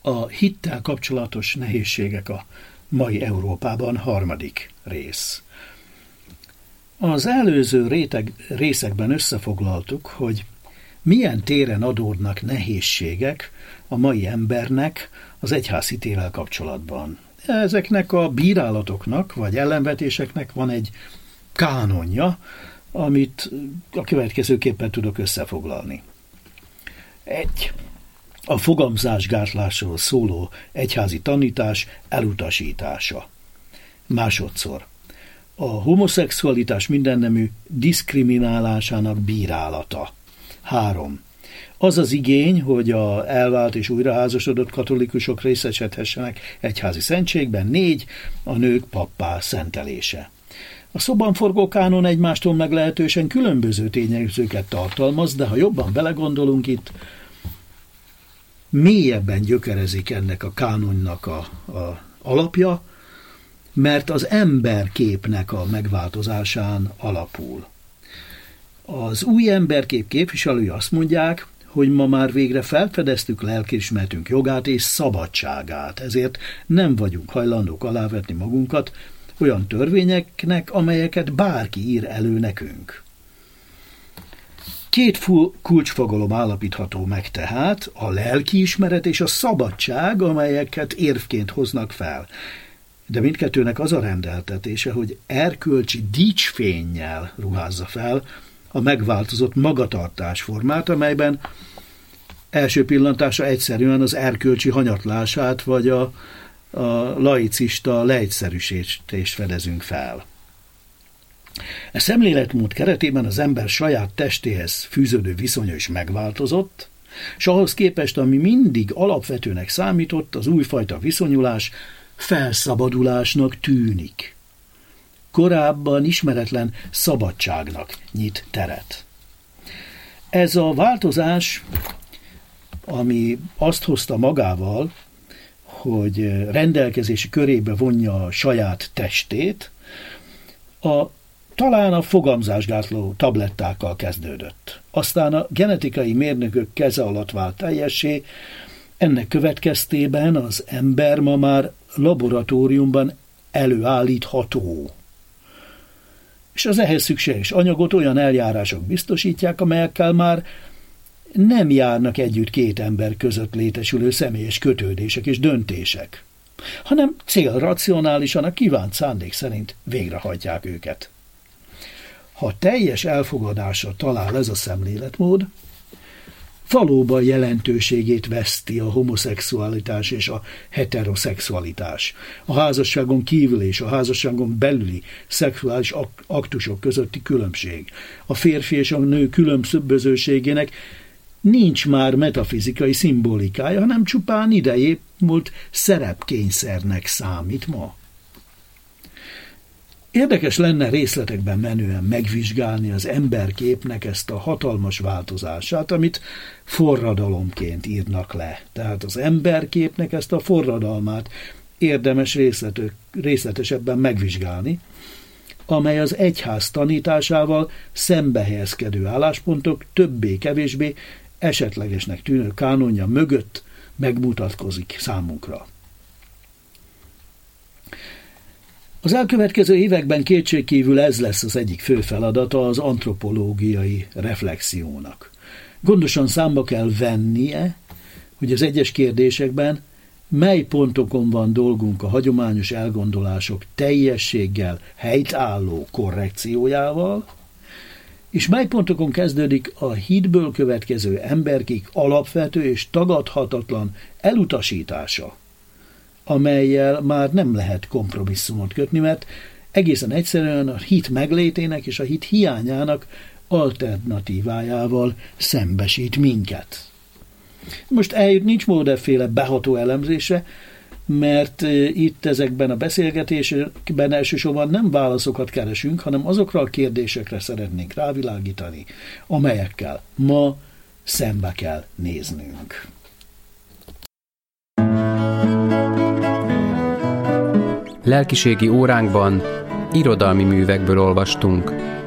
A hittel kapcsolatos nehézségek a mai Európában 3. rész. Az előző részekben összefoglaltuk, hogy milyen téren adódnak nehézségek a mai embernek az egyházhitével kapcsolatban. Ezeknek a bírálatoknak vagy ellenvetéseknek van egy kánonja, amit a következőképpen tudok összefoglalni. 1. A fogamzásgátlásról szóló egyházi tanítás elutasítása. 2. A homoszexualitás mindennemű diszkriminálásának bírálata. 3. Az az igény, hogy a elvált és újraházasodott katolikusok részesedhessenek egyházi szentségben. 4. A nők pappá szentelése. A szóban forgó kánon egymástól meglehetősen különböző tényezőket tartalmaz, de ha jobban belegondolunk, itt mélyebben gyökerezik ennek a kánonnak a alapja, mert az emberképnek a megváltozásán alapul. Az új emberkép képviselői azt mondják, hogy ma már végre felfedeztük lelkiismeretünk jogát és szabadságát, ezért nem vagyunk hajlandók alávetni magunkat olyan törvényeknek, amelyeket bárki ír elő nekünk. 2 kulcsfogalom állapítható meg tehát, a lelkiismeret és a szabadság, amelyeket érvként hoznak fel. De mindkettőnek az a rendeltetése, hogy erkölcsi dicsfénnyel ruházza fel a megváltozott magatartásformát, amelyben első pillantásra egyszerűen az erkölcsi hanyatlását vagy a laicista leegyszerűsítést fedezünk fel. E szemléletmód keretében az ember saját testéhez fűződő viszonya is megváltozott, és ahhoz képest, ami mindig alapvetőnek számított, az újfajta viszonyulás felszabadulásnak tűnik. Korábban ismeretlen szabadságnak nyit teret. Ez a változás, ami azt hozta magával, hogy rendelkezési körébe vonja a saját testét, talán a fogamzásgátló tablettákkal kezdődött. Aztán a genetikai mérnökök keze alatt vált teljessé, ennek következtében az ember ma már laboratóriumban előállítható. És az ehhez szükséges anyagot olyan eljárások biztosítják, amelyekkel már nem járnak együtt 2 ember között létesülő személyes kötődések és döntések, hanem célracionálisan a kívánt szándék szerint végrehajtják őket. Ha teljes elfogadásra talál ez a szemléletmód, valóban jelentőségét veszti a homoszexualitás és a heteroszexualitás, a házasságon kívül és a házasságon belüli szexuális aktusok közötti különbség. A férfi és a nő különbözőségének nincs már metafizikai szimbolikája, hanem csupán idejét múlt szerepkényszernek számít ma. Érdekes lenne részletekben menően megvizsgálni az emberképnek ezt a hatalmas változását, amit forradalomként írnak le. Tehát az emberképnek ezt a forradalmát érdemes részletesebben megvizsgálni, amely az egyház tanításával szembehelyezkedő álláspontok többé-kevésbé esetlegesnek tűnő kánonja mögött megmutatkozik számunkra. Az elkövetkező években kétségkívül ez lesz az egyik fő feladata az antropológiai reflexiónak. Gondosan számba kell vennie, hogy az egyes kérdésekben mely pontokon van dolgunk a hagyományos elgondolások teljességgel helytálló korrekciójával, és mely pontokon kezdődik a hitből következő emberkik alapvető és tagadhatatlan elutasítása, amellyel már nem lehet kompromisszumot kötni, mert egészen egyszerűen a hit meglétének és a hit hiányának alternatívájával szembesít minket. Most eljött nincs mód efféle beható elemzése, mert itt ezekben a beszélgetésekben elsősorban nem válaszokat keresünk, hanem azokra a kérdésekre szeretnénk rávilágítani, amelyekkel ma szembe kell néznünk. Lelkiségi óránkban irodalmi művekből olvastunk.